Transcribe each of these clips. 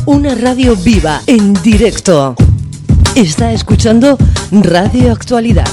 Una radio viva, en directo. Está escuchando Radio Actualidad.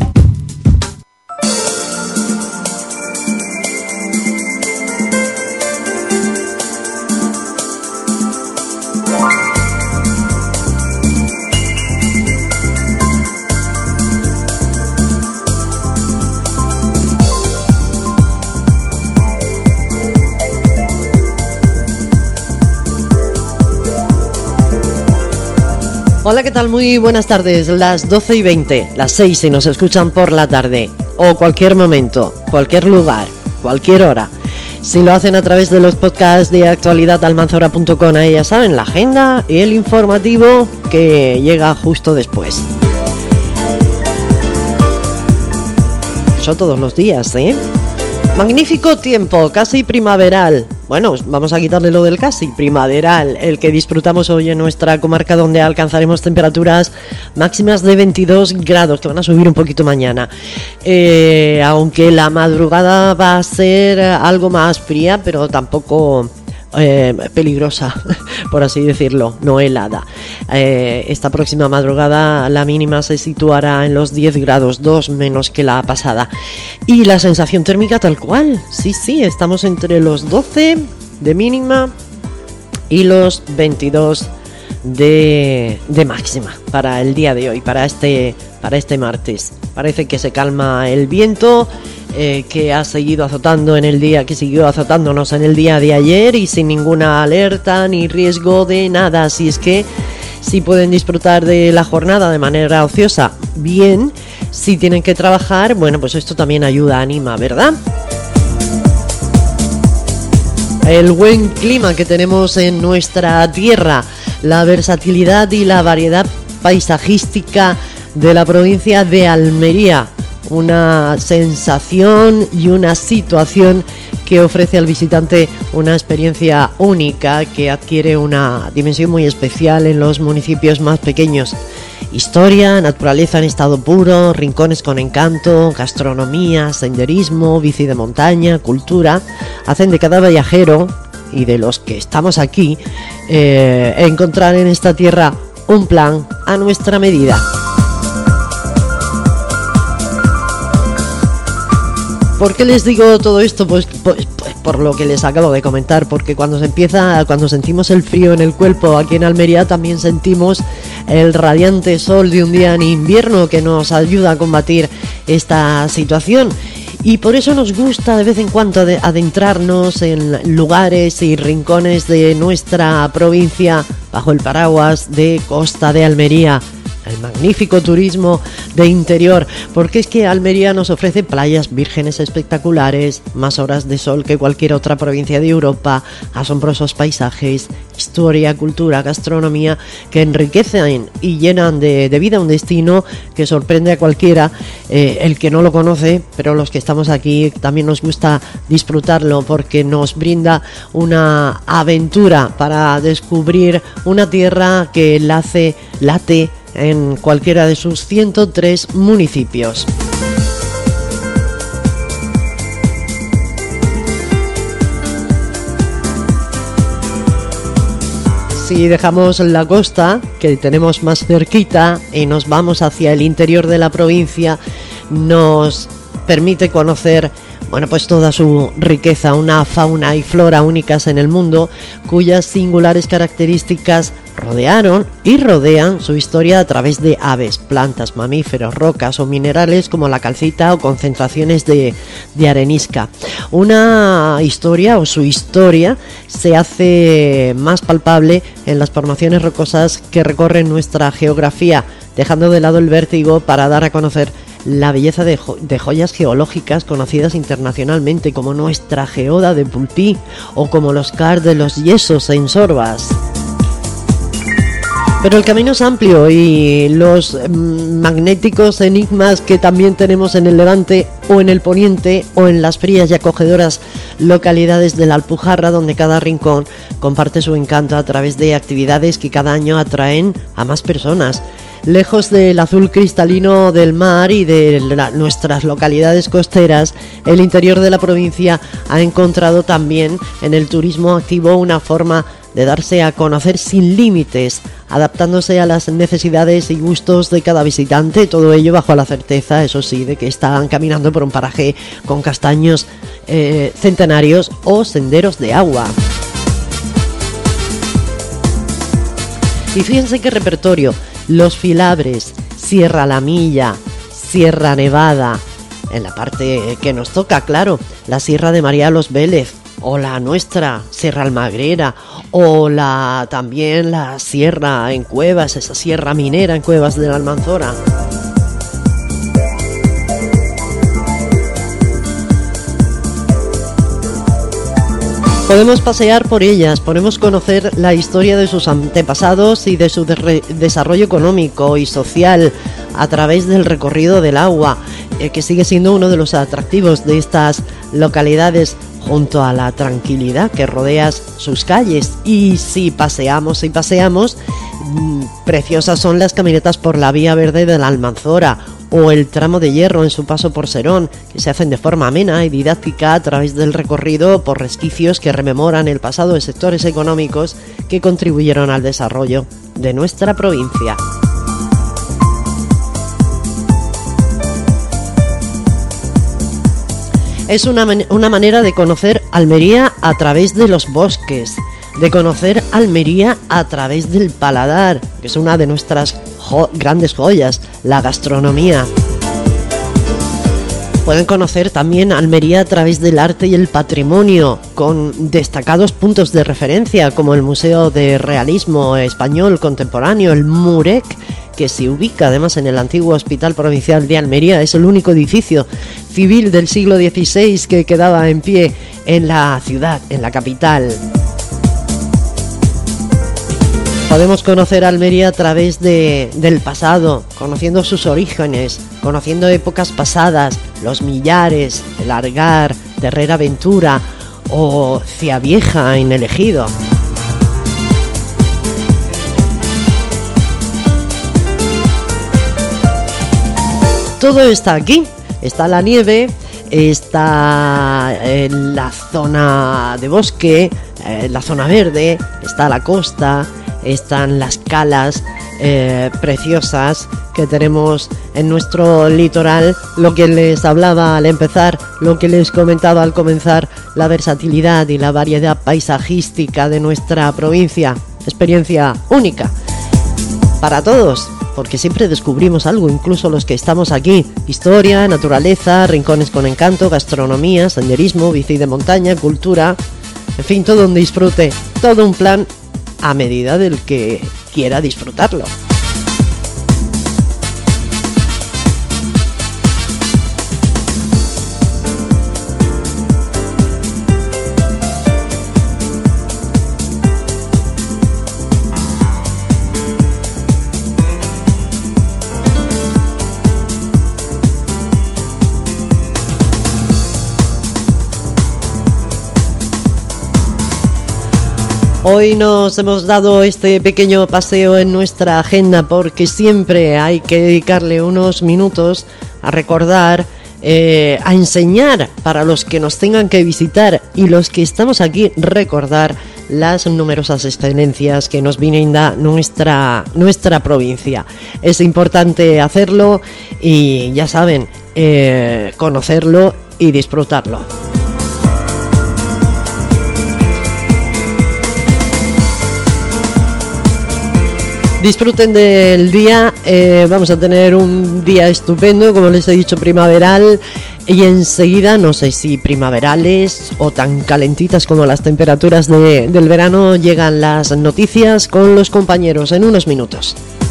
Hola, ¿qué tal? Muy buenas tardes, las 12:20, las 6 si nos escuchan por la tarde, o cualquier momento, cualquier lugar, cualquier hora. Si lo hacen a través de los podcasts de actualidadalmanzora.com, ahí ya saben, la agenda y el informativo que llega justo después. Eso todos los días, ¿eh? Magnífico tiempo, casi primaveral. Bueno, vamos a quitarle lo del casi primaveral, el que disfrutamos hoy en nuestra comarca, donde alcanzaremos temperaturas máximas de 22 grados, que van a subir un poquito mañana. Aunque la madrugada va a ser algo más fría, pero tampoco peligrosa, por así decirlo, no helada. Esta próxima madrugada la mínima se situará en los 10 grados, 2 menos que la pasada. Y la sensación térmica tal cual, sí, estamos entre los 12 de mínima y los 22 de máxima para el día de hoy, para este martes. Parece que se calma el viento, que ha seguido azotando que siguió azotándonos en el día de ayer, y sin ninguna alerta ni riesgo de nada. Así es que si pueden disfrutar de la jornada de manera ociosa, bien. Si tienen que trabajar, bueno, pues esto también ayuda, anima, ¿verdad? El buen clima que tenemos en nuestra tierra, la versatilidad y la variedad paisajística de la provincia de Almería, una sensación y una situación que ofrece al visitante una experiencia única que adquiere una dimensión muy especial en los municipios más pequeños. Historia, naturaleza en estado puro, rincones con encanto, gastronomía, senderismo, bici de montaña, cultura, hacen de cada viajero y de los que estamos aquí encontrar en esta tierra un plan a nuestra medida. ¿Por qué les digo todo esto? Pues por lo que les acabo de comentar, porque cuando sentimos el frío en el cuerpo aquí en Almería, también sentimos el radiante sol de un día en invierno que nos ayuda a combatir esta situación. Y por eso nos gusta de vez en cuando adentrarnos en lugares y rincones de nuestra provincia bajo el paraguas de Costa de Almería, el magnífico turismo de interior, porque es que Almería nos ofrece playas vírgenes espectaculares, más horas de sol que cualquier otra provincia de Europa, asombrosos paisajes, historia, cultura, gastronomía que enriquecen y llenan de vida un destino que sorprende a cualquiera, el que no lo conoce, pero los que estamos aquí también nos gusta disfrutarlo, porque nos brinda una aventura para descubrir una tierra que late en cualquiera de sus 103 municipios. Si dejamos la costa, que tenemos más cerquita, y nos vamos hacia el interior de la provincia, nos permite conocer, bueno, pues toda su riqueza, una fauna y flora únicas en el mundo, cuyas singulares características rodearon y rodean su historia a través de aves, plantas, mamíferos, rocas o minerales como la calcita o concentraciones de arenisca. Una historia, o su historia, se hace más palpable en las formaciones rocosas que recorren nuestra geografía, dejando de lado el vértigo para dar a conocer la belleza de joyas geológicas conocidas internacionalmente, como nuestra geoda de Pulpí o como los cars de los Yesos en Sorbas. Pero el camino es amplio y los magnéticos enigmas que también tenemos en el Levante o en el Poniente o en las frías y acogedoras localidades de la Alpujarra, donde cada rincón comparte su encanto a través de actividades que cada año atraen a más personas. Lejos del azul cristalino del mar y de nuestras localidades costeras, el interior de la provincia ha encontrado también en el turismo activo una forma de darse a conocer sin límites, adaptándose a las necesidades y gustos de cada visitante, todo ello bajo la certeza, eso sí, de que están caminando por un paraje con castaños centenarios o senderos de agua. Y fíjense qué repertorio: Los Filabres, Sierra La Milla, Sierra Nevada, en la parte que nos toca, claro, la Sierra de María Los Vélez, o la nuestra, Sierra Almagrera, o también la sierra en Cuevas, esa sierra minera en Cuevas de la Almanzora. Podemos pasear por ellas, podemos conocer la historia de sus antepasados y de su desarrollo económico y social a través del recorrido del agua, que sigue siendo uno de los atractivos de estas localidades, junto a la tranquilidad que rodea sus calles. Y si paseamos, preciosas son las caminatas por la Vía Verde de la Almanzora o el tramo de hierro en su paso por Serón, que se hacen de forma amena y didáctica a través del recorrido por resquicios que rememoran el pasado de sectores económicos que contribuyeron al desarrollo de nuestra provincia. Es una manera de conocer Almería a través de los bosques, de conocer Almería a través del paladar, que es una de nuestras grandes joyas, la gastronomía. Pueden conocer también Almería a través del arte y el patrimonio, con destacados puntos de referencia como el Museo de Realismo Español Contemporáneo, el MUREC, que se ubica además en el antiguo Hospital Provincial de Almería. Es el único edificio civil del siglo XVI que quedaba en pie en la ciudad, en la capital. Podemos conocer Almería a través del pasado, conociendo sus orígenes, conociendo épocas pasadas, los Millares, el Argar, Terrera Ventura o Ciavieja en el Ejido. Todo está aquí, está la nieve, está la zona de bosque, la zona verde, está la costa, están las calas preciosas que tenemos en nuestro litoral, lo que les hablaba al empezar, lo que les comentaba al comenzar, la versatilidad y la variedad paisajística de nuestra provincia, experiencia única para todos, porque siempre descubrimos algo, incluso los que estamos aquí: historia, naturaleza, rincones con encanto, gastronomía, senderismo, bici de montaña, cultura, en fin, todo un disfrute, todo un plan a medida del que quiera disfrutarlo. Hoy nos hemos dado este pequeño paseo en nuestra agenda porque siempre hay que dedicarle unos minutos a recordar, a enseñar para los que nos tengan que visitar y los que estamos aquí, recordar las numerosas excelencias que nos brinda nuestra provincia. Es importante hacerlo y ya saben, conocerlo y disfrutarlo. Disfruten del día, vamos a tener un día estupendo, como les he dicho, primaveral, y enseguida, no sé si primaverales o tan calentitas como las temperaturas del verano, llegan las noticias con los compañeros en unos minutos.